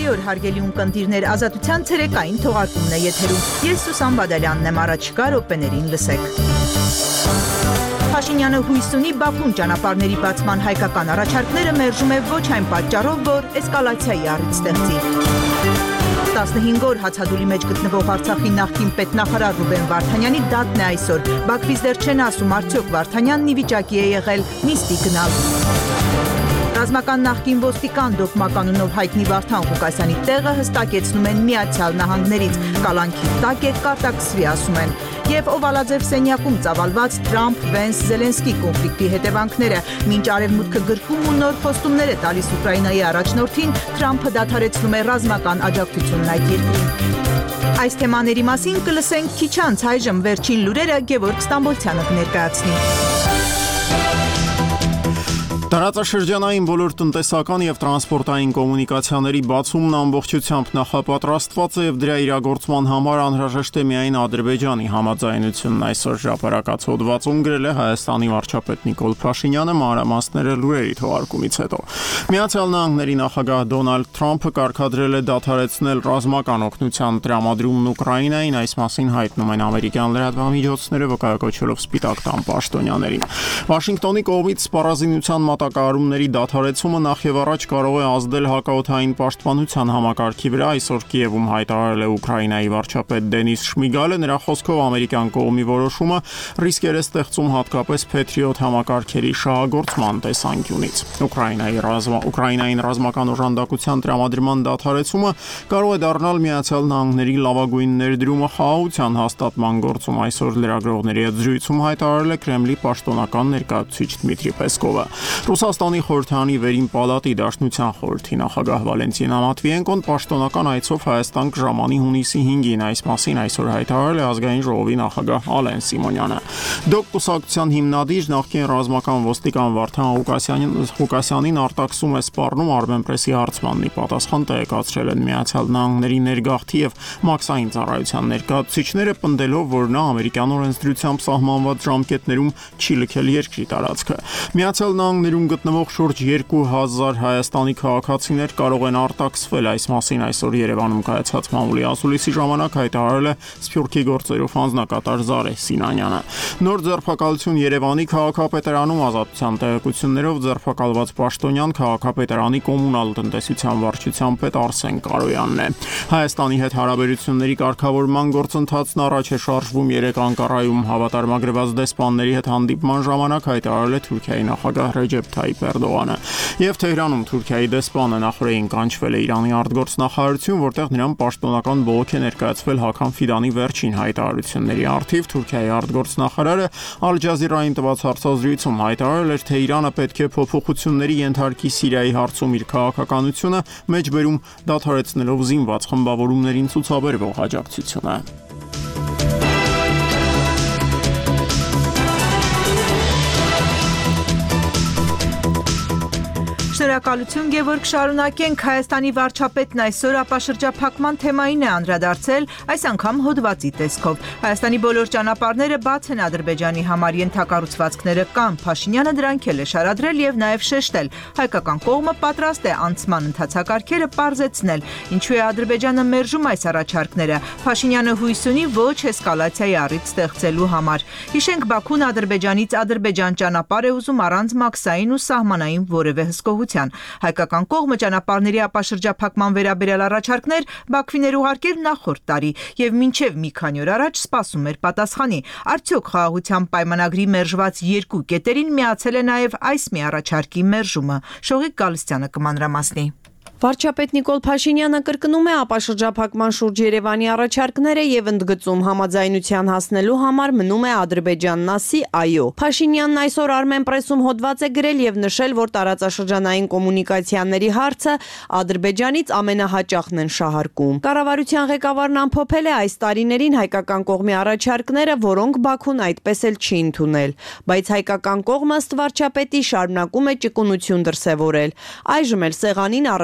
Բարի օր, հարգելի ունկնդիրներ, Ազատության ցերեկային թողարկումն է եթերում։ Ես Սուսան Բադալյանն եմ, առաջիկա րոպեներին լսեք։ Փաշինյանը հույս ունի Բաքուն ճանապարհների բացման հայկական առաջարկները մերժում է ոչ այն պատճառով, որ էսկալացիայի առիթ ստեղծի։ 15 օր հացադուլի մեջ գտնվող Արցախի նախկին պետնախարար Ռուբեն Վարդանյանի դատն է այսօր։ Բաքվից դեռ չեն ասում, արդյոք Վարդանյանն ի վիճակի է եղել նիստի գնալ։ Ռազմական նախկին ոստիկան դոկմականունով հայտնի Վարդան Ղուկասյանի տեղը հստակեցնում են Միացյալ Նահանգներից, կալանքի տակ է, կարտաքսվի ասում են։ Եվ Օվալաձև սենյակում ծավալված Թրամփ-Վենս-Զելենսկի կոնֆլիկտի հետևանքները, մինչ Արևմուտքը գրքում ու նոր խոստումներ է տալիս Ուկրաինայի առաջնորդին, Թրամփը դադարեցնում է ռազմական աջակցությունն այդ երկրին։ Այս թեմաների մասին կլսենք քիչ անց, այժմ վերջին լուրերը Գևորգ Ստամբոլցյանը կներկայացնի։ Տարածաշրջանային բոլոր տնտեսական եւ տրանսպորտային կոմունիկացիաների բացումն ամբողջությամբ նախապատրաստված է եւ դրա իրագործման համար անհրաժեշտ է միայն Ադրբեջանի համաձայնությունն, այսօր հրապարակած հոդվածում գրել է Հայաստանի վարչապետ Նիկոլ Փաշինյանը մանրամասները լուրերի թողարկումից հետո։ Միացյալ Նահանգների նախագահ Դոնալդ Թրամփը կարգադրել է դադարեցնել ռազմական օգնության տրամադրումն Ուկրաինային, այս մասին հայտնում են ամերիկյան լրատվամիջոցները, վկայակոչելով Սպիտակ տան պաշտոնյաներին։ Վաշինգտոնի կողմից սպառազինության մատակարարումների դադարեցումը նախ եւ առաջ կարող է ազդել հակաօդային պաշտպանության համակարգի վրա, այսօր Կիևում հայտարարել է Ուկրաինայի վարչապետ Դենիս Շմիգալը, նրա խոսքով ամերիկյան կողմի որոշումը ռիսկեր է ստեղծում հատկապես Patriot համակարգերի շահագործման տեսանկյունից։ Ուկրաինային ռազմական օժանդակության տրամադրման դադարեցումը կարող է դառնալ Միացյալ Նահանգների լավագույն ներդրումը խաղաղության հաստատման գործում, այսօր լրագրողների հետ զրույցում հայտարարել է Կրեմլի պաշտոնական ներկայացուցիչ Դմիտրի Պեսկովը։ Ռուսաստանի խորհրդարանի վերին պալատի դաշնության խորհրդի նախագահ Վալենտինա Մատվիենկոն պաշտոնական այցով Հայաստան կժամանի հունիսի 5-ին, այս մասին այսօր հայտարարել է ազգային ժողովի նախագահ Ալեն Սիմոնյանը։ Դոկ կուսակցության հիմնադիր նախկին ռազմական ոստիկան Վարդան Ղուկասյանին արտաքսում է սպառնում Armenpress-ի հարցմանն ի պատասխան տեղեկացրել են Միացյալ Նահանգների ներգաղթի եւ մաքսային ծառայության ներկայացուցիչները, պնդելով, որ նա ամերիկյան օրենսդրությամբ սահմանված ժամկետներում չի լքել երկրի տարածքը։ Միացյալ Նահանգներում գտնվող շուրջ 2000 Հայաստանի քաղաքացիներ կարող են արտաքսվել, այս մասին այսօր Երևանում կայացած մամուլի ասուլիսի ժամանակ հայտարարել է Սփյուռքի գործերով անձնակատար Զարե Սինանյանը։ Նոր ձերբակալություն Երևանի քաղաքապետարանում ազատության տեղեկություններով ձերբակալված պաշտոնյան քաղաքապետարանի կոմունալ տնտեսության վարչության պետ Արսեն Կարոյանն է։ Հայաստանի հետ հարաբերությունների կարգավորման գործընթացն առաջ է շարժվում 3 Անկարայում հավատարմագրված դեսպանների հետ հանդիպման ժամանակ հայտարարել է Թուրքիայի նախագահ Ռեջեփ Թայիփ Էրդողանը։ Եվ Թեհրանում Թուրքիայի դեսպանը նախորդին կանչվել է Իրանի արտգործնախարարություն, որտեղ նրան պաշտոնական բողոք է ներկայացվել Հական Ֆիդանի վերջին հայտարարությունների առթիվ։ Թուրքիայի արտգործնախարարը Ալ Ջազիրային տված հարցազրույցում հայտարարել էր, թե Իրանը պետք է փոփոխությունների ենթարկի Սիրիայի հարցում իր քաղաքականությունը, մեջբերում դադարեցնելով զինված խմբավորումներին ցուցաբերվող աջակցությունը։ Շնորհակալություն Գևորգ, շարունակենք։ Հայաստանի վարչապետն այսօր ապաշրջափակման թեմային է անդրադարձել, այս անգամ հոդվածի տեսքով։ Հայաստանի բոլոր ճանապարհները բաց են Ադրբեջանի համար, ենթակառուցվածքները կան, Փաշինյանը դրանք էլ է շարադրել եւ նաեւ շեշտել։ Հայկական կողմը պատրաստ է անցման ընթացակարգերը պարզեցնել։ Ինչու է Ադրբեջանը մերժում այս առաջարկները։ Փաշինյանը հույս ունի ոչ էսկալացիայի առիթ ստեղծելու համար։ Հիշենք, Բաքուն Ադրբեջանից Ադրբեջան ճանապարհ է ուզում առանց մաքսային ու սահմանային որևէ հսկողության։ Հայկական կողմը ճանապարհների ապաշրջափակման վերաբերյալ առաջարկներ Բաքվին ուղարկել նախորդ տարի եւ մինչեւ մի քանի օր առաջ սպասում էր պատասխանի։ Արդյոք խաղաղության պայմանագրի մերժված երկու կետերին միացել է նաեւ այս մի առաջարկի մերժումը։ Շողիկ Գալստյանը կմանրամասնի։ Վարչապետ Նիկոլ Փաշինյանը կրկնում է ապաշրջափակման շուրջ Երևանի առաջարկները եւ ընդգծում համաձայնության հասնելու համար մնում է Ադրբեջանն ասի այո։ Փաշինյանն այսօր Armenpress-ում հոդված է գրել եւ նշել, որ տարածաշրջանային կոմունիկացիաների հարցը Ադրբեջանից ամենահաճախն են շահարկում։ Կառավարության ղեկավարն ամփոփել է այս տարիներին հայկական կողմի առաջարկները, որոնք Բաքուն այդպես էլ չի ընդունել, բայց հայկական կողմը ըստ վարչապետի շարունակում է ճկունություն դրսևորել։ Այժմ էլ սեղանին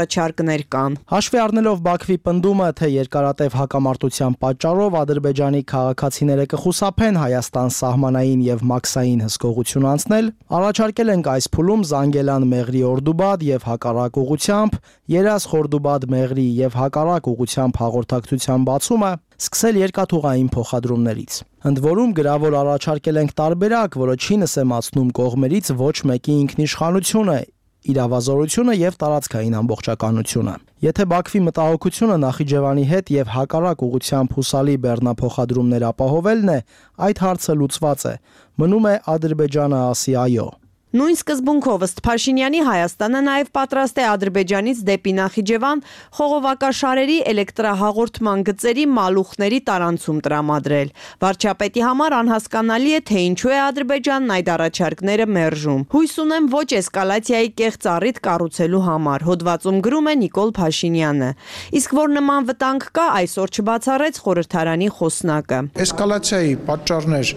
առաջարկներ կան։ Հաշվի առնելով Բաքվի պնդումը, թե երկարատև հակամարտության պատճառով Ադրբեջանի քաղաքացիները կխուսափեն Հայաստան սահմանային եւ մաքսային հսկողություն անցնել, առաջարկել ենք այս փուլում Զանգելան Մեղրի Օրդուբադ եւ հակառակ ուղությամբ, Երազ Խորդուբադ Մեղրի եւ հակառակ ուղությամբ հաղորդակցության բացումը, սկսել երկաթուղային փոխադրումներից։ Ընդ որում գրավոր առաջարկել ենք տարբերակ, որը չի նսեմացնում կողմերից ոչ մեկի ինքնիշխանությունը, իրավազորությունը եւ տարածքային ամբողջականությունը։ Եթե Բաքվի մտահոգությունը Նախիջևանի հետ եւ հակառակ ուղղությամբ հուսալի բեռնափոխադրումներ ապահովելն է, այդ հարցը լուծված է։ Մնում է Ադրբեջանը ասի այո։ Նույն սկզբունքով ըստ Փաշինյանի Հայաստանը նաև պատրաստ է Ադրբեջանից դեպի Նախիջևան խողովակաշարերի էլեկտրահաղորդման գծերի մալուխների տարանցում տրամադրել։ Վարչապետի համար անհասկանալի է, թե ինչու է Ադրբեջանն այդ առաջարկները մերժում։ Հույս ունեմ ոչ էսկալացիայի կեղծ առիթ կառուցելու համար, հոդվածում գրում է Նիկոլ Փաշինյանը։ Իսկ որ նման վտանգ կա, այսօր չբացառեց խորհրդարանի խոսնակը։ Էսկալացիայի պատճառներ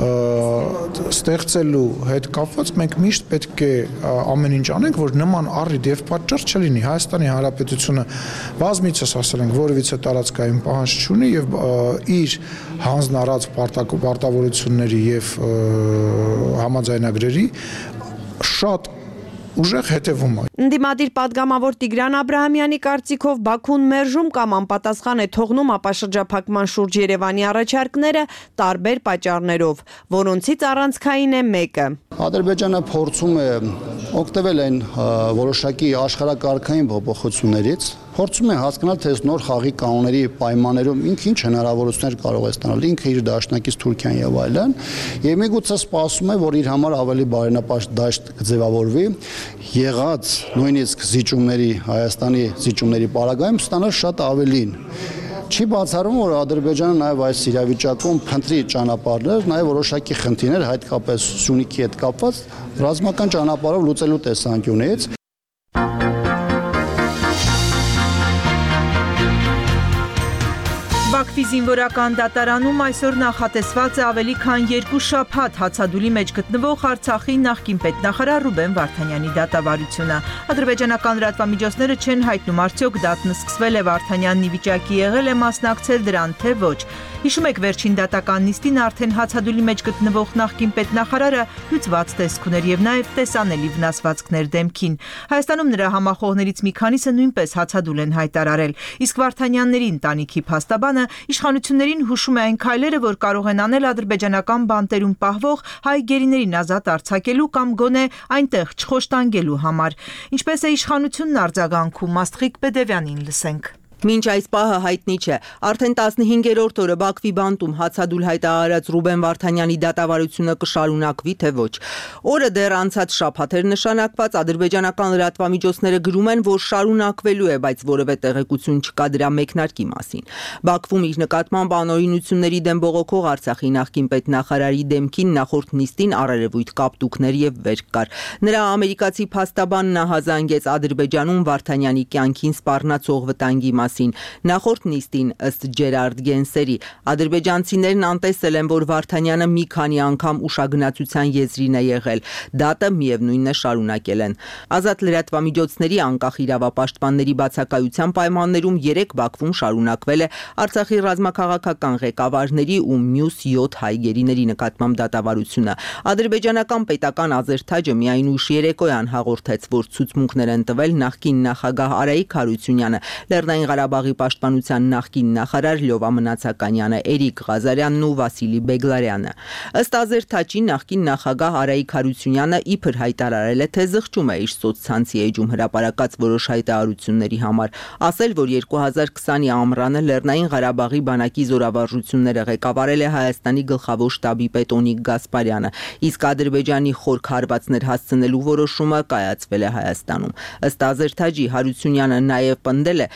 ստեղծելու հետ կապված մենք միշտ պետք է ամեն ինչ անենք, որ նման առիթ եւ պատճառ չլինի։ Հայաստանի Հանրապետությունը բազմիցս ասել ենք, որևիցե տարածքային պահանջ չունի եւ իր հանձնարարած պարտավորությունների եւ համաձայնագրերի շատ ուժեղ հետևում է։ Ընդդիմադիր падգամավոր Տիգրան Աբրահամյանի կարծիքով Բաքուն մերժում կամ անպատասխան է թողնում ապաշրջափակման շուրջ Երևանի առաջարկները տարբեր պատճառներով, որոնցից առանցքային է մեկը։ Ադրբեջանը փորձում է օգտվել այն որոշակի աշխարհակարգային փոփոխություններից, փորձում է հասկանալ, թե նոր խաղի կանոնների պայմաններում ինքը ինչ հնարավորություններ կարող է ստանալ, ինքը իր դաշնակից Թուրքիան եւ այլն, եւ միգուցե սպասում է, որ իր համար ավելի բարենպաստ դաշտ կձևավորվի, եղած նույնիսկ զիջումների, Հայաստանի զիջումների պարագայում ստանալ շատ ավելին։ Չի բացառում, որ Ադրբեջանը նաև այս իրավիճակում փնտրի ճանապարհներ, նաև որոշակի խնդիրներ, հատկապես Սյունիքի հետ կապված, ռազմական ճանապարհով լուծելու տեսանկյունից։ Բաքվի զինվորական դատարանում այսօր նախատեսված է ավելի քան 2 շաբաթ հացադուլի մեջ գտնվող Արցախի նախկին պետնախարար Ռուբեն Վարդանյանի դատավարությունը։ Ադրբեջանական լրատվամիջոցները չեն հայտնում արդյոք դատն սկսվել է, Վարդանյանն ի վիճակի եղել է մասնակցել դրան, թե ոչ։ Հիշում եք, վերջին դատական նիստին արդեն հացադուլի մեջ գտնվող նախկին պետնախարարը հյուծված տեսք ուներ եւ նաեւ տեսանելի վնասվածքներ դեմքին։ Հայաստանում նրա համախոհներից մի քանիսը նույնպես հացադուլ են հայտարարել, իսկ Վարդանյանների ընտանիքի փաստաբանը իշխանություններին հուշում է այն քայլերը, որ կարող են անել ադրբեջանական բանտերում պահվող հայ գերիներին ազատ արձակելու կամ գոնե այնտեղ չխոշտանգելու համար։ Ինչպես է իշխանությունն արձագանքում, Աստղիկ Բեդևյանին լսենք։ Մինչ այս պահը հայտնի չէ, արդեն 15-րդ օրը Բաքվի բանտում հացադուլ հայտարարած Ռուբեն Վարդանյանի դատավարությունը կշարունակվի, թե ոչ։ Օրը դեռ անցած շաբաթ էր նշանակված, ադրբեջանական լրատվամիջոցները գրում են, որ շարունակվելու է, բայց որևէ տեղեկություն չկա դրա մեկնարկի մասին։ Բաքվում իր նկատմամբ անօրինությունների դեմ բողոքող Արցախի նախկին պետնախարարի դեմքին նախորդ նիստին առերևույթ կապտուկներ եւ վերք կար։ Նրա ամերիկացի փաստաբանն հազանգեց Ադրբեջանում Վարդանյանի կյանքին սպառնացող վտանգի Նախորդ նիստին ըստ Ջերարդ Գենսերի ադրբեջանցիներն անտեսել են, որ Վարդանյանը մի քանի անգամ ուշագնացության եզրին է եղել, դատը միևնույնն է շարունակել են։ Ազատ լրատվամիջոցների անկախ իրավապաշտպանների բացակայության պայմաններում 3 Բաքվում շարունակվել է Արցախի ռազմաքաղաքական ղեկավարների ու մյուս 7 հայ գերիների նկատմամբ դատավարությունը։ Ադրբեջանական պետական ազերթաճը միայն ուշ երեկոյան հաղորդեց, որ ցուցմունքներ են տվել նախկին նախագահ Արայիկ Հարությունյանը, Լեռնային Ղարաբաղի պաշտպանության նախկին նախարար Լյովա Մնացականյանը, Էրիկ Ղազարյանն ու Վասիլի Բեգլարյանը։ Ըստ ազերթաճի նախկին նախագահ Արայիկ Հարությունյանը իբր հայտարարել է, թե զղջում է իր սոցցանցի էջում հրապարակած որոշ հայտարարությունների համար, ասել, որ 2020-ի ամռանը Լեռնային Ղարաբաղի բանակի զորավարժությունները ղեկավարել է Հայաստանի գլխավոր շտաբի պետ Օնիկ Գասպարյանը, իսկ Ադրբեջանի խորք հարվածներ հասցնելու որոշումը կայացվել է Հայաստանում։ Ըստ ազերթաճի Հարությունյանը նաև պնդել է, թե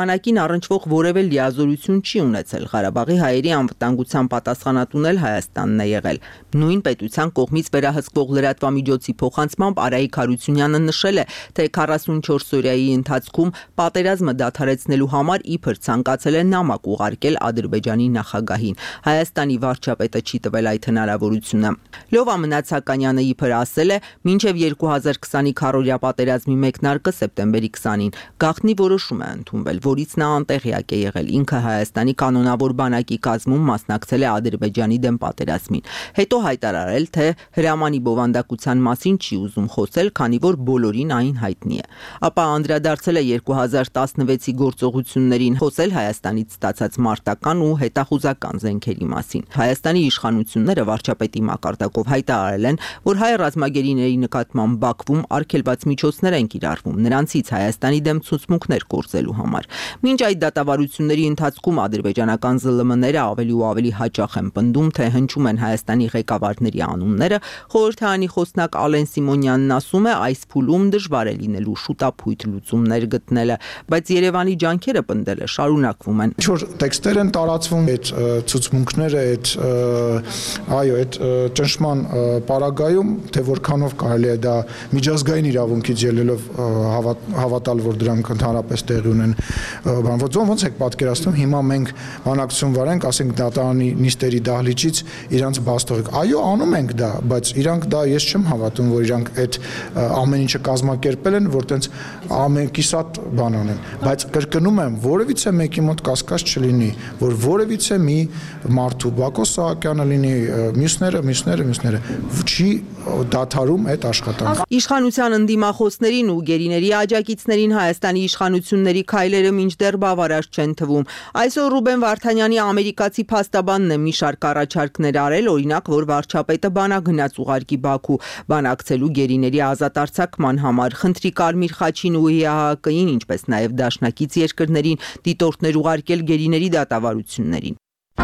բանակին առնչվող որևէ լիազորություն չի ունեցել։ Ղարաբաղի հայերի անվտանգության պատասխանատուն էլ Հայաստանն է եղել։ Նույն պետության կողմից վերահսկվող լրատվամիջոցի փոխանցմամբ Արայիկ Հարությունյանը նշել է, թե 44 օրյայի ընթացքում պատերազմը դադարեցնելու համար իբր ցանկացել է նամակ ուղարկել Ադրբեջանի նախագահին։ Հայաստանի վարչապետը չի տվել այդ հնարավորությունը։ Լովա Մնացականյանը իբր ասել է, մինչև 2020-ի քառորյա պատերազմի մեկնարկը սեպտեմբերի 20-ին գաղտնի որոշում է ընդունվել, որից նա անտեղյակ է եղել։ Ինքը Հայաստանի կանոնավոր բանակի կազմում մասնակցել է Ադրբեջանի դեմ պատերազմին։ Հետո հայտարարել, թե հրամանի բովանդակության մասին չի ուզում խոսել, քանի որ բոլորին այն հայտնի է։ Ապա անդրադարձել է 2016-ի գործողություններին, խոսել Հայաստանից ստացած մարտական ու հետախուզական զենքերի մասին։ Հայաստանի իշխանությունները վարչապետի մակարդակով հայտարարել են, որ հայ ռազմագերիների նկատմամբ Բաքվում արգելված միջոցներ են կիրառվում, նրանցից Հայաստանի դեմ ցուցմունքներ կորցելու համար։ Մինչ այդ դատավարությունների ընթացքում ադրբեջանական ԶԼՄ-ները ավելի ու ավելի հաճախ են պնդում, թե հնչում են Հայաստանի ղեկավարների անունները, խորհրդարանի խոսնակ Ալեն Սիմոնյանն ասում է, այս փուլում դժվար է լինելու շուտափույթ լուծումներ գտնելը, բայց Երևանի ջանքերը պնդելը շարունակվում են։ Ինչ-որ տեքստեր են տարածվում, այդ ցուցմունքները, այդ ճնշման պարագայում, թե որքանով կարելի է դա միջազգային իրավունքից ելնելով հավատալ, որ դրանք ընդհանրապես տեղի ունեն, ոնց եք պատկերացնում, հիմա մենք բանակցություն վարենք, ասենք դատարանի նիստերի դահլիճից իրանց բաց թողեք։ Այո, անում ենք դա, բայց իրանք դա ես չեմ հավատում, որ իրանք այդ ամեն ինչը կազմակերպել են, որ տենց ամենքիսատ բան անեն, բայց կրկնում եմ, որևիցե մեկի մոտ կասկած չլինի, որ որևիցե մի մարդու Բակո Սահակյանը լինի, մյուսները չի դադարում այդ աշխատանքը։ Իշխանության ընդդիմախոսներին ու գերիների աջակիցներին Հայաստանի իշխանությունների քայլերը մինչդեռ բավարար չեն թվում։ Այսօր Ռուբեն Վարդանյանի ամերիկացի փաստաբանն է մի շարք առաջարկներ արել, օրինակ, որ վարչապետը բանագնաց ուղարկի Բաքու, բանակցելու գերիների ազատ արձակման համար, խնդրի Կարմիր խաչին ու ՀՀԿ-ին, ինչպես նաև դաշնակից երկրներին դիտորդներ ուղարկել գերիների դատավարություններին։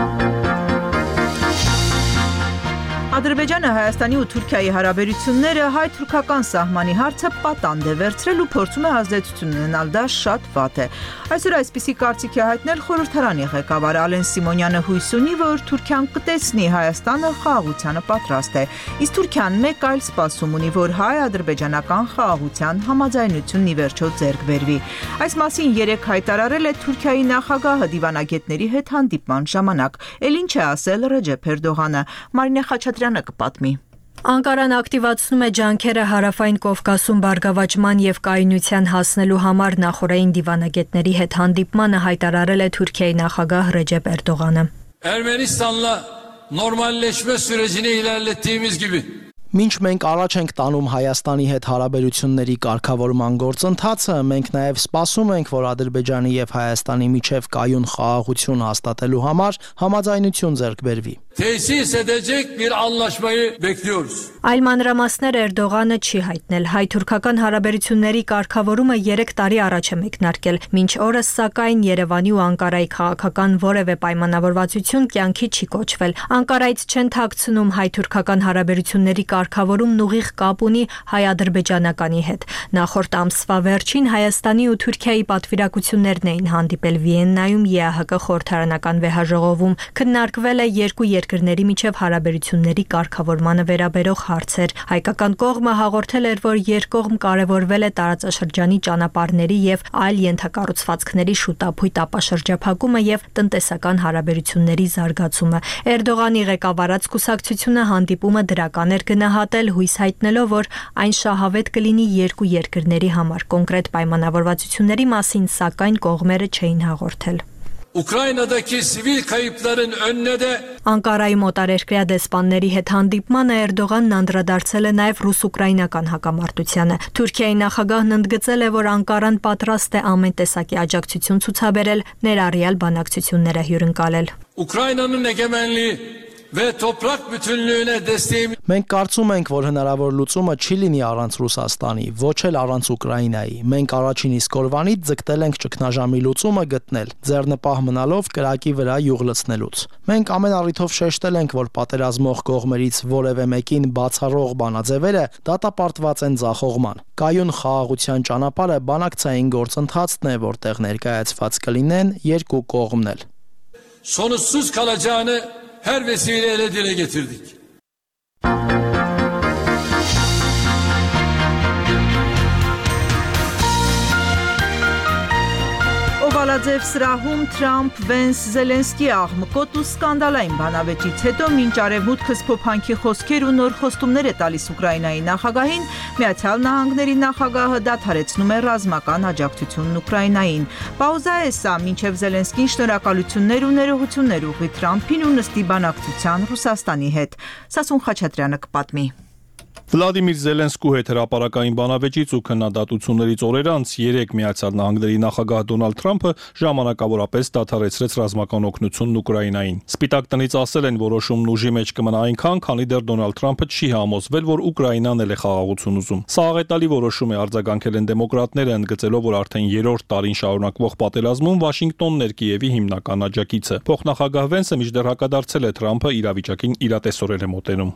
Ադրբեջանը Հայաստանի ու Թուրքիայի հարաբերությունները հայ-թուրքական սահմանի հարցը պատանդ է վերցրել ու փորձում է ազդեցություն ունենալ, դա շատ վատ է։ Այսօր այսպիսի կարծիք է հայտնել խորհրդարանի ղեկավար Ալեն Սիմոնյանը, հույս ունի, որ Թուրքիան կտեսնի Հայաստանը խաղաղությանը պատրաստ է, իսկ Թուրքիան մեկ այլ սպասում ունի, որ հայ-ադրբեջանական խաղաղության համաձայնությունն ի վերջո ձեռք բերվի։ Այս մասին երեկ հայտարարել է Թուրքիայի նախագահը դիվանագետների հետ հանդիպման ժամանակ։ Էլ ինչ է ասել Ռեջեփ Էրդողանը։ Մարինե Խաչատրյանը կպատմի։ Անկարան ակտիվացնում է ջանքերը Հարավային Կովկասում բարգավաճման եւ կայունության հասնելու համար նախորդային դիվանագետների հետ հանդիպմանը հայտարարել է Թուրքիայի նախագահ Ռեջեփ Էրդողանը։ Ermenistan'la normalleşme sürecini ilerlettiğimiz gibi Մինչ մենք առաջ ենք տանում Հայաստանի հետ հարաբերությունների կարգավորման գործընթացը, մենք նաև սպասում ենք, որ Ադրբեջանի եւ Հայաստանի միջև կայուն խաղաղություն հաստատելու համար համաձայնություն ձեռք բերվի։ tesis edecek bir anlaşmayı bekliyoruz. Այլ մանրամասներ Էրդողանը չի հայտնել։ Հայ-թուրքական հարաբերությունների կարգավորումը 3 տարի առաջ է մեկնարկել։ Մինչ օրս, սակայն, Երևանի ու Անկարայի քաղաքական որևէ պայմանավորվածություն կյանքի չի կոչվել։ Անկարայից չեն թաքցնում հայ-թուրքական հարաբերությունների կարգավորումն ուղիղ կապ ունի հայ-ադրբեջանականի հետ։ Նախորդ ամսվա վերջին Հայաստանի ու Թուրքիայի պատվիրակություններն էին հանդիպել Վիեննայում ԵԱՀԿ խորհրդարանական վեհաժողովում։ Քննարկվել է երկու երկրների միջև հարաբերությունների կարգավորմանը վերաբերող հարցեր։ Հայկական կողմը հաղորդել էր, որ երկկողմ կարևորվել է տարածաշրջանի ճանապարհների եւ այլ ենթակառուցվածքների շուտափույթ ապաշրջափակումը եւ տնտեսական հարաբերությունների զարգացումը։ Էրդողանի ղեկավարած կուսակցությունը հանդիպումը դրական էր գնահատել, հույս հայտնելով, որ այն շահավետ կլինի երկու երկրների համար։ Կոնկրետ պայմանավորվածությունների մասին, սակայն, կողմերը չէին հաղորդել։ Ukrayna'daki sivil kayıpların önüne de Անկարայում օտարերկրյա դեսպանների հետ հանդիպմանը Էրդողանն անդրադարձել է նաև ռուս-ուկրաինական հակամարտությանը։ Թուրքիայի նախագահն ընդգծել է, որ Անկարան պատրաստ է ամեն տեսակի աջակցություն ցուցաբերել, ներառյալ բանակցությունները հյուրընկալել։ Ukrayna'nın egemenliği ve toprak bütünlüğüne desteğimiz Մենք կարծում ենք, որ հնարավոր լուծումը չի լինի առանց Ռուսաստանի, ոչ էլ առանց Ուկրաինայի։ Մենք առաջին իսկ օրվանից ձգտել ենք ճգնաժամի լուծումը գտնել, ձեռնպահ մնալով կրակի վրա յուղ լցնելուց։ Մենք ամեն առիթով շեշտել ենք, որ պատերազմող կողմերից որևէ մեկին բացառող բանաձևերը դատապարտված են ձախողման։ Կայուն խաղաղության ճանապարհը բանակցային գործընթացն է, որտեղ ներկայացված կլինեն երկու կողմն էլ։ sonuçsuz kalacağını her vesileyle dile getirdik. Օվալաձև սրահում Թրամփ, Վենս, Զելենսկի աղմկոտ ու սկանդալային բանավեճից հետո մինչ արևմուտքը սփոփանքի խոսքեր ու նոր խոստումներ է տալիս Ուկրաինայի նախագահին, Միացյալ Նահանգների նախագահը դադարեցնում է ռազմական աջակցությունն Ուկրաինային։ Պաուզա է սա, մինչև Զելենսկին շնորհակալություններ ու ներողություններ ուղղի Թրամփին ու նստի բանակցության Ռուսաստանի հետ։ Սասուն Խաչատրյանը կպատմի։ Վլադիմիր Զելենսկու հետ հրապարակային բանավեճից ու քննադատություններից օրեր անց 3 Միացյալ Նահանգների նախագահ Դոնալդ Թրամփը ժամանակավորապես դադարեցրեց ռազմական օգնությունն Ուկրաինային։ Սպիտակ տնից ասել են, որոշումն ուժի մեջ կմնա այնքան, քանի դեռ Դոնալդ Թրամփը չի համոզվել, որ Ուկրաինան էլ է խաղաղություն ուզում։ Սա աղետալի որոշում է, արձագանքել են դեմոկրատները, ընդգծելով, որ արդեն 3-րդ տարին շարունակվող պատերազմում Վաշինգտոնն էր Կիևի հիմնական աջակիցը։ Փոխնախագահ Վենսը մինչդեռ հակադարձել է Թրամփը իրավիճակին իրատեսորեն է մոտենում։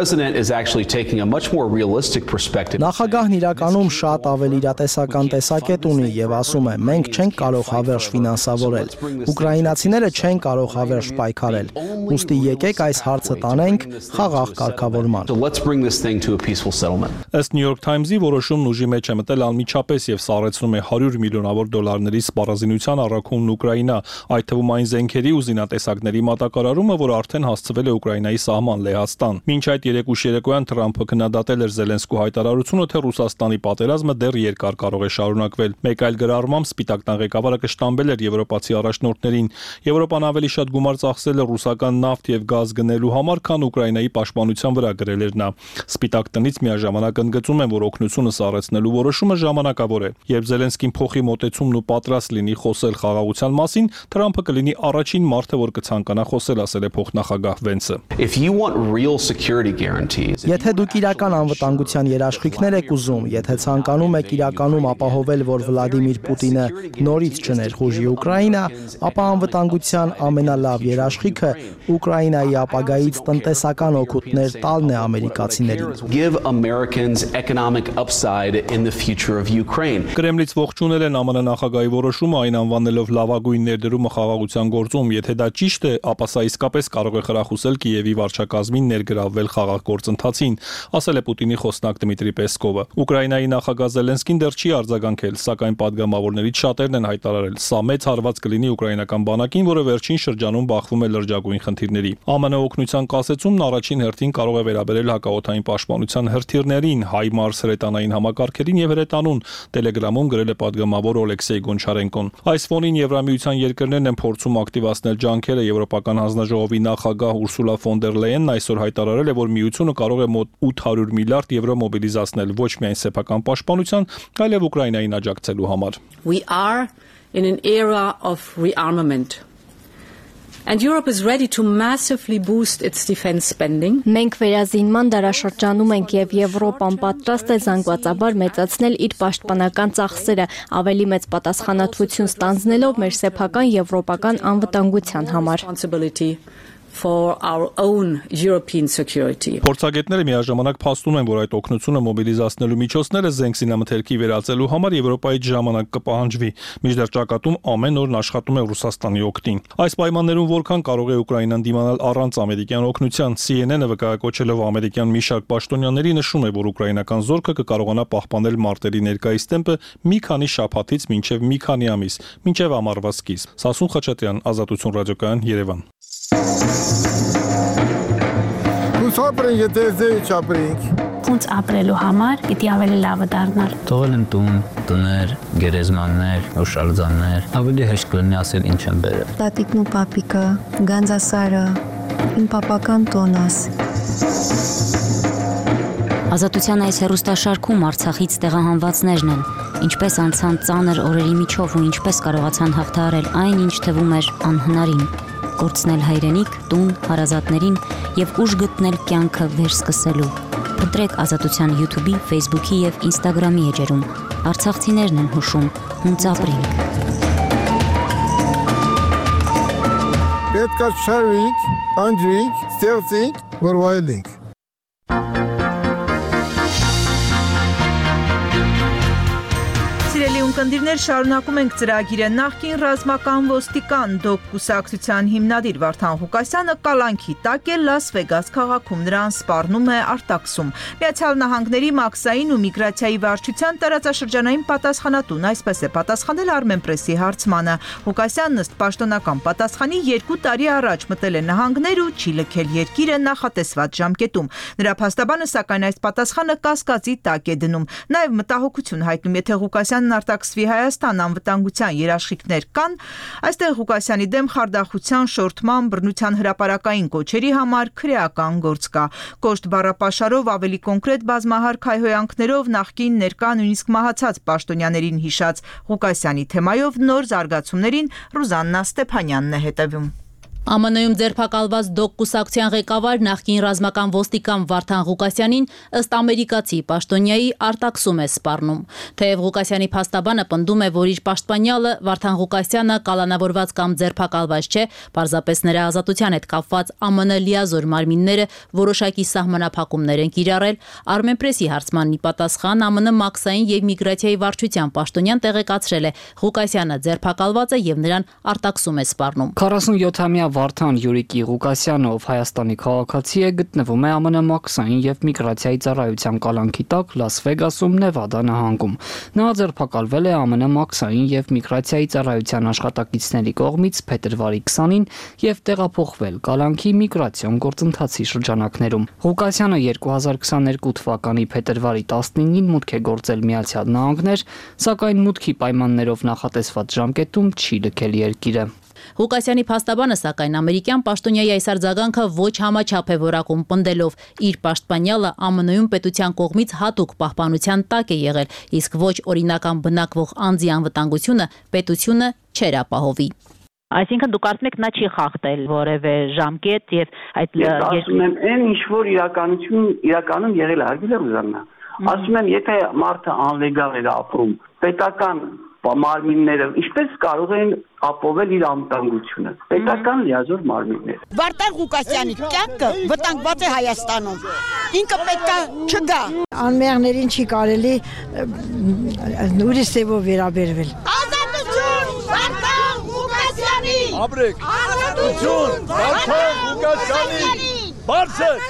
Նախագահն իրականում շատ ավելի իրատեսական տեսակետ ունի եւ ասում է. մենք չենք կարող հավերժ ֆինանսավորել։ Ուկրաինացիները չեն կարող հավերժ պայքարել։ Ուստի եկեք այս հարցը տանենք խաղաղ կարգավորման։ Ըստ New York Times-ի որոշումն ուժի մեջ է մտել անմիջապես եւ սառեցնում է $100 միլիոնավոր դոլարների սպառազինության առաքումն Ուկրաինա, այդ թվում այն զենքերի ու զինատեսակների մատակարարումը, որ արդեն հասցվել է Ուկրաինայի սահման Լեհաստան։ Մինչ այդ երեկո երեկոյան Թրամփը քննադատել էր Զելենսկու հայտարարությունը, թե Ռուսաստանի պատերազմը դեռ երկար կարող է շարունակվել։ Մեկ այլ գրառմամբ Սպիտակ տան ղեկավարը կշտամբել էր եվրոպացի առաջնորդներին։ Եվրոպան ավելի շատ գումար ծախսել է ռուսական նավթ եւ գազ գնելու համար, քան Ուկրաինայի պաշտպանության վրա գրել էր նա։ Սպիտակ տնից միաժամանակ ընդգծում են, որ օգնությունը սառեցնելու որոշումը ժամանակավոր է։ Երբ Զելենսկին փոխի մոտեցումն ու պատրաստ լինի խոսել խաղաղության մասին, Թրամփը կլինի առաջին մարդը, որ կցանկանա խոսել, ասել է փոխնախագահ Վենսը։ Եթե դուք իրական անվտանգության երաշխիքներ եք ուզում, եթե ցանկանում եք իրականում ապահովել, որ Վլադիմիր Պուտինը նորից չներխուժի Ուկրաինա, ապա անվտանգության ամենալավ երաշխիքը Ուկրաինայի ապագայից տնտեսական օգուտներ տալն է ամերիկացիներին։ Կրեմլից ողջունել են ԱՄՆ նախագահի որոշումը, այն անվանելով լավագույն ներդրումը խաղաղության գործում։ Եթե դա ճիշտ է, ապա սա իսկապես կարող է խրախուսել Կիևի վարչակազմին ներգրավվել խաղաղ գործընթացին, ասել է Պուտինի խոսնակ Դմիտրի Պեսկովը։ Ուկրաինայի նախագահ Զելենսկին դեռ չի արձագանքել, սակայն падգամավորներից շատերն են հայտարարել, սա մեծ հարված կլինի ուկրաինական բանակին, որը վերջին շրջանում բախվում է լրջագույն խնդիրների։ ԱՄՆ օգնության կասեցումն առաջին հերթին կարող է վերաբերել հակաօդային պաշտպանության հրթիռներին, HIMARS հրետանային համակարգերին եւ հրետանուն, Telegram-ում գրել է падգամավոր Օլեքսեյ Գոնչարենկոն։ Այս ֆոնին Եվրամիության երկրներն են փորձում ակտիվացնել ջանքերը։ Եվրոպական հանձնաժողովի նախագահ Ուրսուլա ֆոն դեր Լեյենն այսօր հայտարարել է, որ միությունը կարող է մոտ 800 միլիարդ եվրո մոբիլիզացնել ոչ միայն սեփական պաշտպանության, այլև Ուկրաինային աջակցելու համար։ We are in an era of rearmament. And Europe is ready to massively boost its defense spending. Մենք վերազինման դարաշրջանում ենք եւ Եվրոպան պատրաստ է զանգվածաբար մեծացնել իր պաշտպանական ծախսերը, ավելի մեծ պատասխանատվություն ստանձնելով մեր սեփական եվրոպական անվտանգության համար։ For our own European security. Փորձագետները միաժամանակ փաստում են, որ այդ օգնությունը մոբիլիզացնելու միջոցները զենք զինամթերքի վերածելու համար Եվրոպայից ժամանակ կպահանջվի։ Մինչդեռ ճակատում ամեն օր աշխատում է Ռուսաստանի օգտին։ Այս պայմաններում որքան կարող է Ուկրաինան դիմանալ առանց ամերիկյան օգնության, CNN-ը վկայակոչելով ամերիկյան մի շարք պաշտոնյաների նշում է, որ ուկրաինական զորքը կկարողանա պահպանել մարտերի ներկայիս տեմպը մի քանի շաբաթից մինչև մի քանի ամիս, մինչև ամառվա սկիզբ։ Սասուն Խաչատրյան, Ազատություն ռադիոկայան, Երևան։ Ոնց ապրելու համար պիտի ավելի լավը դառնալ։ Թողել են տուն, տներ, գերեզմաններ, հուշարձաններ, ավելի հեշտ կլինի ասել ինչ են բերել։ Տատիկն ու պապիկը, Գանձասարը, իմ պապական տոնաս։ Ազատության այս հեռուստաշարքում Արցախից տեղահանվածներն են։ ինչպես անցան ծանր օրերի միջով ու ինչպես կարողացան հաղթահարել այն, ինչ թվում էր անհնարին, կորցնել հայրենիք, տուն, հարազատներին եւ ուժ գտնել կյանքը վերսկսելու։ Ընտրեք Ազատության YouTube-ի, Facebook-ի եւ Instagram-ի էջերում։ Արցախցիներն են հուշում, հունց ապրենք։ Պետք է շարվենք, անջրենք, ստեղծենք, որ վայելենք։ Սիրելի ունկնդիրներ, շարունակում ենք ծրագիրը։ Նախկին ռազմական ոստիկան ԴՕԿ կուսակցության հիմնադիր Վարդան Ղուկասյանը կալանքի տակ է Լաս Վեգաս քաղաքում, նրան սպառնում է արտաքսում։ Միացյալ Նահանգների մաքսային ու միգրացիայի վարչության տարածաշրջանային պատասխանատուն այսպես է պատասխանել Armenpress-ի հարցմանը։ Ղուկասյանն ըստ պաշտոնական պատասխանի 2 տարի առաջ մտել է նահանգներ ու չի լքել երկիրը նախատեսված ժամկետում։ Նրա փաստաբանը սակայն այս պատասխանը կասկածի տակ է դնում։ Նաև մտահոգություն հայտնում, եթե Ղուկասյանն արտաքսվի Հայաստան, անվտանգության երաշխիքներ կան, այստեղ Ղուկասյանի դեմ խարդախության, շորթման, բռնության հրապարակային կոչերի համար քրեական գործ կա։ Կոշտ բառապաշարով, ավելի կոնկրետ բազմահարկ հայհոյանքներով նախկին, ներկա, նույնիսկ մահացած պաշտոնյաներին հիշած Ղուկասյանի թեմայով նոր զարգացումներին Ռուզաննա Ստեփանյանն է հետևում։ ԱՄՆ-ում ձերբակալված ԴՕԿ կուսակցության ղեկավար նախկին ռազմական ոստիկան Վարդան Ղուկասյանին ըստ ամերիկացի պաշտոնյայի արտաքսում է սպառնում։ Թեև Ղուկասյանի փաստաբանը պնդում է, որ իր պաշտպանյալը Վարդան Ղուկասյանը կալանավորված կամ ձերբակալված չէ, պարզապես նրա ազատության հետ կապված ԱՄՆ լիազոր մարմինները որոշակի սահմանափակումներ են կիրառել, Armenpress-ի հարցմանի պատասխան ԱՄՆ մաքսային եւ միգրացիայի վարչության պաշտոնյան տեղեկացրել է Ղուկասյանը ձերբակալված է եւ նրան արտաքսում է սպառնում։ 47-ամյա Վարդան Յուրիկի Ղուկասյանը, ով Հայաստանի քաղաքացի է, գտնվում է ԱՄՆ մաքսային եւ միգրացիայի ծառայության կալանքի տակ Լաս Վեգասում, Նևադա նահանգում։ Նա ձերբակալվել է ԱՄՆ մաքսային եւ միգրացիայի ծառայության աշխատակիցների կողմից փետրվարի 20-ին եւ տեղափոխվել կալանքի միգրացիոն գործընթացի շրջանակներում։ Ղուկասյանը 2022 թվականի փետրվարի 19-ին մուտք է գործել Միացյալ Նահանգներ, սակայն մուտքի պայմաններով նախատեսված ժամկետում չի լքել երկիրը։ Ղուկասյանի փաստաբանը սակայն ամերիկյան պաշտոնյայի այս արձագանքը ոչ համաչափ է որակում, պնդելով իր պաշտպանյալը ԱՄՆ-ում պետության կողմից հատուկ պահպանության տակ է եղել, իսկ ոչ օրինական բնակվող անձի անվտանգությունը պետությունը չէր ապահովի։ Այսինքն դուք կարծում եք նա չի խախտել որևէ ժամկետ եւ այդ ասում եմ այն ինչ որ իրականում եղել է, հարգելի Ռուզաննա։ Ասում եմ, եթե մարդը անլեգալ էր ապրում, պետական մարմինները ինչպես կարող են ապահովել իր անվտանգությունը։ Պետական լիազոր մարմինները։ Վարդան Ղուկասյանի կյանքը վտանգված է Հայաստանում։ Ինքը պետքա չգա։ Անմեղներին չի կարելի ուրիշ սեվով վերաբերվել։ Ազատություն Վարդան Ղուկասյանի։ Ապրեք։ Ազատություն Վարդան Ղուկասյանի։ Բարձր։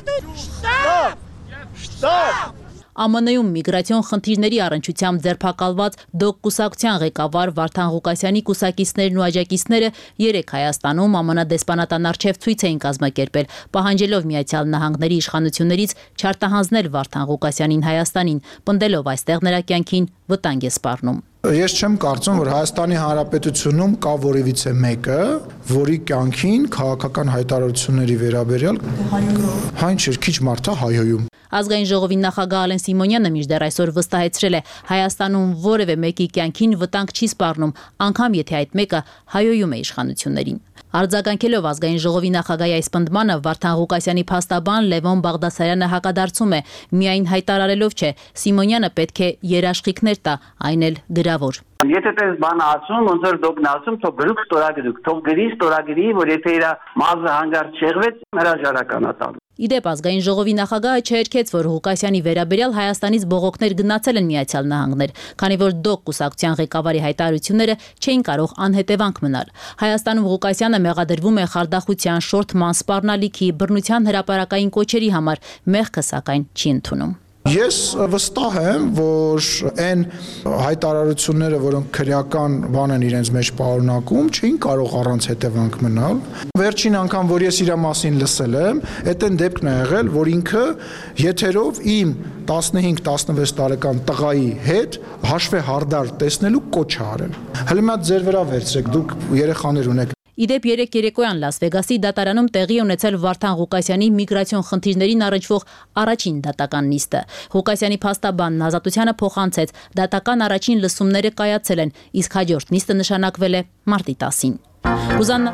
Շտապ։ ԱՄՆ-ում միգրացիոն խնդիրների առնչությամբ ձերբակալված ԴՕԿ կուսակցության ղեկավար Վարդան Ղուկասյանի կուսակիցներն ու աջակիցները երեկ Հայաստանում ԱՄՆ դեսպանատան առջև ցույց էին կազմակերպել, պահանջելով Միացյալ Նահանգների իշխանություններից չարտահանձնել Վարդան Ղուկասյանին Հայաստանին, պնդելով այստեղ նրա կյանքին վտանգ է սպառնում։ Ես չեմ կարծում, որ Հայաստանի Հանրապետությունում կա որևիցե մեկը, որի կյանքին քաղաքական հայտարարությունների վերաբերյալ հայն չէ, քիչ մարդ է հայհոյում։ Ազգային ժողովի նախագահ Ալեն Սիմոնյանը մինչդեռ այսօր վստահեցրել է, Հայաստանում որևէ մեկի կյանքին վտանգ չի սպառնում, անգամ եթե այդ մեկը հայհոյում է իշխանություններին։ Արձագանքելով ազգային ժողովի նախագահի այս պնդմանը Վարդան Ղուկասյանի փաստաբան Լևոն Բաղդասարյանը հակադարձում է, միայն հայտարարելով չէ, Սիմոնյանը պետք է երաշխիքներ տա, այն էլ գրավոր։ Եթե դες բան ասում, ոնց որ դուք ասում, թող գրուկ ստորագրուկ, թող գրի ստորագրի, որ եթե իր մազը հանգարց չեղվեց, հրաժարական ատան։ Իդեպ ազգային ժողովի նախագահը չհերքեց, որ Ղուկասյանի վերաբերյալ Հայաստանից բողոքներ գնացել են Միացյալ Նահանգներ, քանի որ ԴՕԿ կուսակցության ղեկավարի հայտարարությունները չէին կարող անհետևանք մնալ։ Հայաստանում Ղուկասյանը մեղադրվում է խարդախության, շորթման, սպառնալիքի, բռնության հրապարակային կոչերի համար, մեղքը սակայն չի ընդունում։ Ես վստահ եմ, որ այն հայտարարությունները, որոնք քրեական բան են իրենց մեջ պարունակում, չէին կարող առանց հետևանք մնալ։ Վերջին անգամ, որ ես իր մասին լսել եմ, այդ դեպքն է եղել, որ ինքը եթերով իմ 15-16 տարեկան տղայի հետ հաշվե հարդար տեսնելու կոչ է արել։ Հələ մի հատ ձեր վրա վերցրեք, դուք երեխաներ ունեք։ Իդեպ երեք երեկոյան Լաս Վեգասի դատարանում տեղի ունեցել Վարդան Ղուկասյանի միգրացիոն խնդիրներին առնչվող առաջին դատական նիստը։ Ղուկասյանի փաստաբանն Ազատությանը փոխանցեց, դատական առաջին լսումները կայացել են, իսկ հաջորդ նիստը նշանակվել է մարտի 10-ին։ Ռուզաննա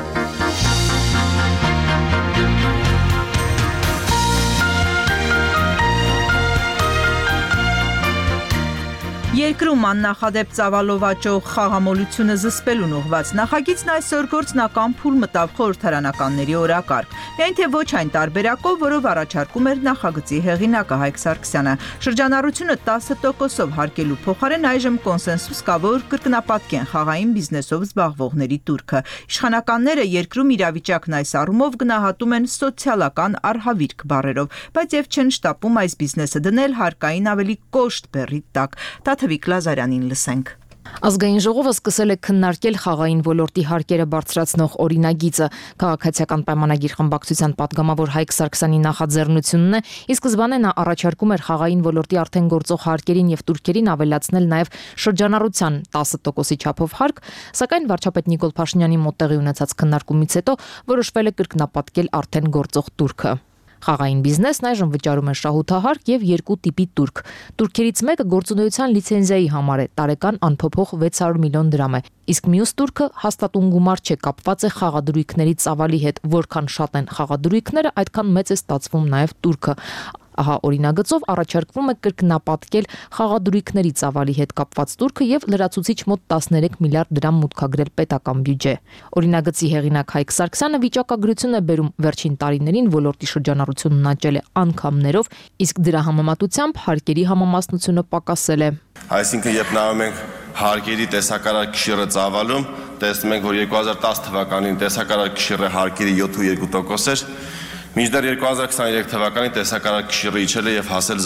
Երկրում աննախադեպ ծավալով աճող խաղամոլությունը զսպելուն ուղղված նախագիծն այսօր գործնական փուլ մտավ խորհրդարանականների օրակարգ։ Միայն թե ոչ այն տարբերակով, որով առաջարկում էր նախագծի հեղինակը Հայկ Սարգսյանը։ Շրջանառությունը 10%-ով հարկելու փոխարեն այժմ կոնսենսուս կա, որ կրկնապատկեն խաղային բիզնեսով զբաղվողների տուրքը։ Իշխանականները երկրում իրավիճակն այս առումով գնահատում են սոցիալական արհավիրք բառերով, բայց եւ չեն շտապում այս բիզնեսը դնել հարկային ավելի կոշտ բեռի տակ։ Թվիկ Լազարյանին լսենք։ Ազգային ժողովը սկսել է քննարկել խաղային ոլորտի հարկերը բարձրացնող օրինագիծը։ Քաղաքացիական պայմանագիր խմբակցության падգամավոր Հայկ Սարգսյանի նախաձեռնությունն է, ի սկզբանե նա առաջարկում էր խաղային ոլորտի արդեն գործող հարկերին եւ տուրքերին ավելացնել նաեւ շրջանառության 10%-ի չափով հարկ, սակայն վարչապետ Նիկոլ Փաշինյանի մոտ տեղի ունեցած քննարկումից հետո որոշվել է կրկնապատկել արդեն գործող տուրքը։ Խաղային բիզնեսն այժմ վճարում է շահութահարկ եւ երկու տիպի տուրք։ Տուրքերից մեկը գործունեության լիցենզիայի համար է, տարեկան անփոփոխ 600 միլիոն դրամ է, իսկ մյուս տուրքը հաստատուն գումար չէ, կապված է խաղադրույքների ծավալի հետ, որքան շատ են խաղադրույքները, այդքան մեծ է ստացվում նաեւ տուրքը։ Ահա օրինագծով առաջարկվում է կրկնապատկել խաղադրույքների ծավալի հետ կապված տուրքը եւ լրացուցիչ մոտ 13 միլիարդ դրամ մուտքագրել պետական բյուջե։ Օրինագծի հեղինակ Հայկ Սարգսյանը վիճակագրություն է բերում վերջին տարիներին ոլորտի շրջանառությունն աճել է անգամներով, իսկ դրա համեմատությամբ հարկերի համամասնությունը պակասել է։ Այսինքն երբ նայում ենք հարկերի տեսակարար կշիռը ծավալում, տեսնում ենք, որ 2010 թվականին տեսակարար կշիռը հարկերի 7.2% էր, մինչդեռ 2023 թվականին տեսակարար կշիռը իջել է եւ հասել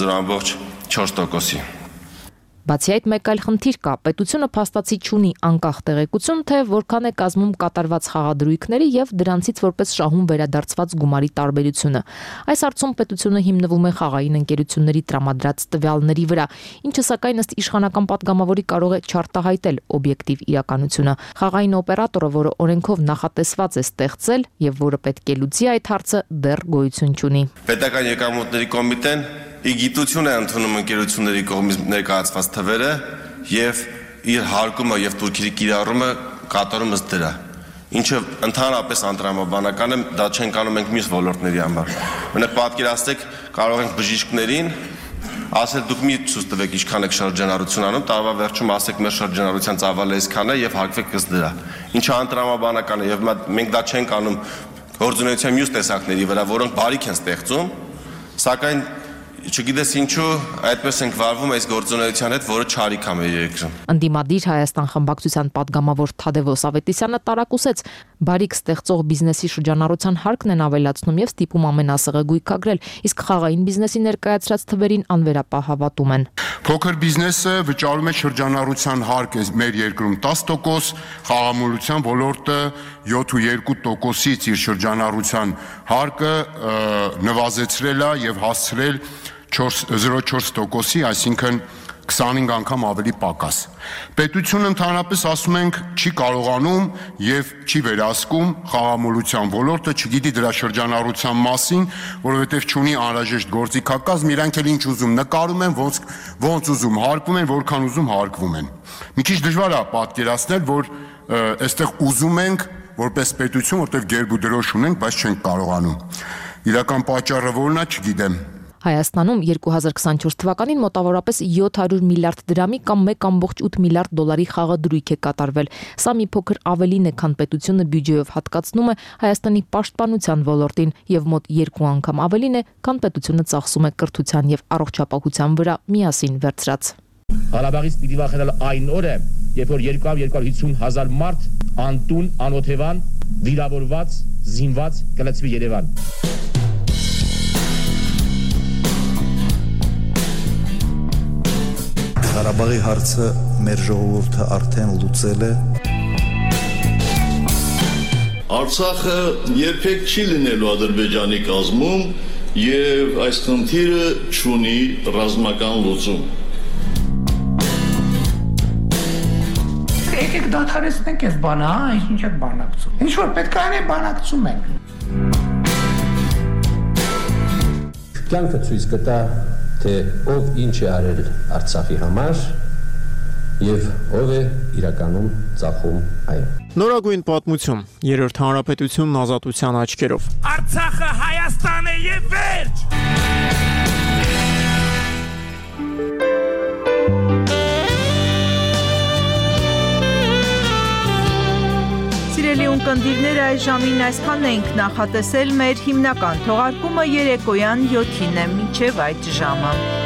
0.4%-ի։ Բացի այդ, մեկ այլ խնդիր կա. պետությունը փաստացի չունի անկախ տեղեկություն, թե որքան է կազմում կատարված խաղադրույքների եւ դրանցից որպես շահում վերադարձված գումարի տարբերությունը։ Այս հարցում պետությունը հիմնվում է խաղային ընկերությունների տրամադրած տվյալների վրա, ինչը սակայն ըստ իշխանական падգամավորի կարող է չարտահայտել օբյեկտիվ իրականությունը։ Խաղային օպերատորը, որը օրենքով նախատեսված է ստեղծել եւ որը պետք է լուծի այդ հարցը, դեռ գոյություն չունի։ Պետական եկամուտների կոմիտեն ի գիտություն է ընդունում ընկերությունների կողմից ներկայացված թվերը եւ իր հարկումը եւ տուրքերի կիրառումը կատարում ըստ դրա, ինչը ընդհանրապես անտրամաբանական է, դա չեն կանում ենք մյուս ոլորտների համար։ Մենակ պատկերացրեք, կարող ենք բժիշկներին ասել դուք մի ցույց տվեք ինչքան եք շրջանառություն անում, տարվա վերջում ասեք մեր շրջանառության ծավալը այսքան է եւ հարկվեք ըստ դրա, ինչը անտրամաբանական է եւ մենք դա չենք անում գործունեության մյուս տեսակների վրա, որոնք բարիք են ստեղծում, սակայն չգիտես ինչու այդպես ենք վարվում այս գործունեության հետ, որը չարիք է մեր երկրում։ Ընդդիմադիր Հայաստան խմբակցության падգամավոր Թադևոս Ավետիսյանը տարակուսեց, բարիք ստեղծող բիզնեսի շրջանառության հարկն են ավելացնում եւ ստիպում ամենասեղը գույքագրել, իսկ խաղային բիզնեսի ներկայացրած թվերին անվերապահ հավատում են։ Փոքր բիզնեսը վճարում է շրջանառության հարկ մեր երկրում 10%, խաղամոլության ոլորտը 7.2%-ից իր շրջանառության հարկը նվազեցրել է եւ հասցրել 0.4%-ի, այսինքն 25 անգամ ավելի պակաս։ Պետությունը ընդհանրապես ասում ենք չի կարողանում եւ չի վերահսկում խաղամոլության ոլորտը, չգիտի դրա շրջանառության մասին, որովհետեւ չունի անհրաժեշտ գործիքակազմ, իրանք էլ ինչ ուզում նկարում են, ոնց ուզում հարկվում են, որքան ուզում հարկվում են։ Մի քիչ դժվար է պատկերացնել, որ այստեղ ուզում ենք որպես պետություն, որտեղ գերբ ու դրոշ ունենք, բայց չենք կարողանում։ Իրական պատճառը որն է, չգիտեմ։ Հայաստանում 2024 թվականին մոտավորապես 700 միլիարդ դրամի կամ 1.8 միլիարդ դոլարի խաղադրույք է կատարվել։ Սա մի փոքր ավելին է, քան պետությունը բյուջեով հատկացնում է Հայաստանի պաշտպանության ոլորտին եւ մոտ 2 անգամ ավելին է, քան պետությունը ծախսում է կրթության եւ առողջապահության վրա միասին վերցրած։ Ղարաբաղից պիտի վախենալ այն օրը, երբ որ 250 հազար մարդ անտուն, անօթևան, վիրավորված, զինված կլցվի Երևան։ Ղարաբաղի հարցը մեր ժողովուրդը արդեն լուծել է։ Արցախը երբեք չի լինելու Ադրբեջանի կազմում եւ այս խնդիրը չունի ռազմական լուծում։ եկեք դադարեցնենք այս բանը, հա, ինչ եք բանակցում։ Ինչ որ պետք է անենք, բանակցում ենք։ Կյանքը ցույց կտա, թե ով ինչ է արել Արցախի համար եւ ով է իրականում ծախում այն։ Նորագույն պատմություն, երրորդ հանրապետությունն ազատության աչքերով։ Արցախը Հայաստան է եւ վերջ։ Սիրելի ունկնդիրներ, այս ժամին այսքանն էինք նախատեսել, մեր հիմնական թողարկումը երեկոյան 7-ին է, մինչև այդ ժամը։